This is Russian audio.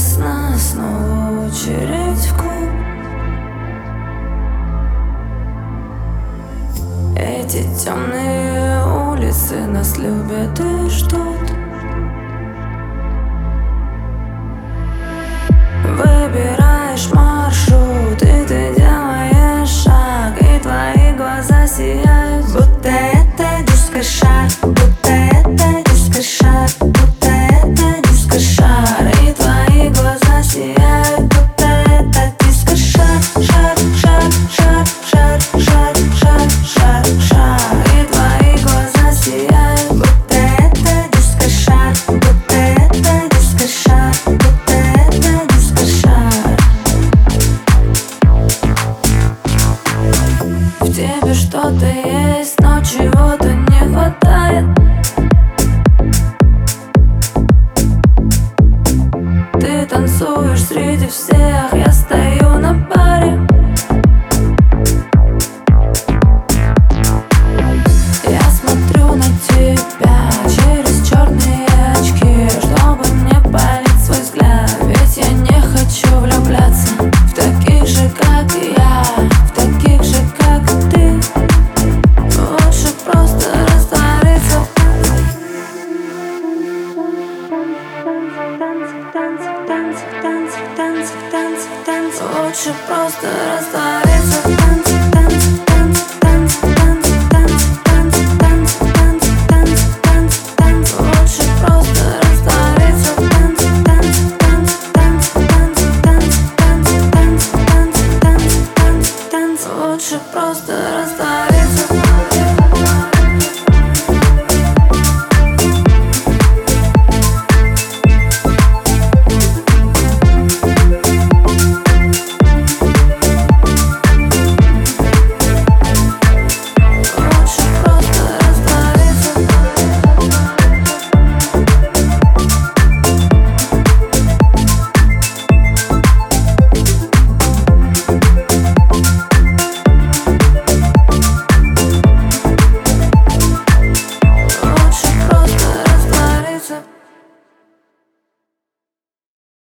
весна, снова очередь в клуб. Эти темные улицы нас любят и ждут. Выбираешь маршрут, и ты делаешь шаг, и твои глаза сияют, будто это диско-шар, будто это диско-шар, будто это диско-шар. И твои глаза сияют, будто это диско-шар, шар, шар, шар, шар, шар, шар, шар, шар. И твои глаза сияют, будто это диско-шар, будто это диско-шар, будто это диско-шар. В тебе что-то есть, но чего-то не хватает. Ты танцуешь среди всех, я стою на паре. Я смотрю на тебя через черные очки, чтобы мне палить свой взгляд. Ведь я не хочу влюбляться в таких же, как и я, в таких же, как и ты. Лучше просто раствориться в танце. Лучше просто раствориться в танце, танце, танце, танце, танце, танце, танце, танце, танце, танце, танце. Лучше просто раствориться в танце, танце, танце, танце, танце, танце, танце, танце, танце, танце, танце. Лучше просто раствориться.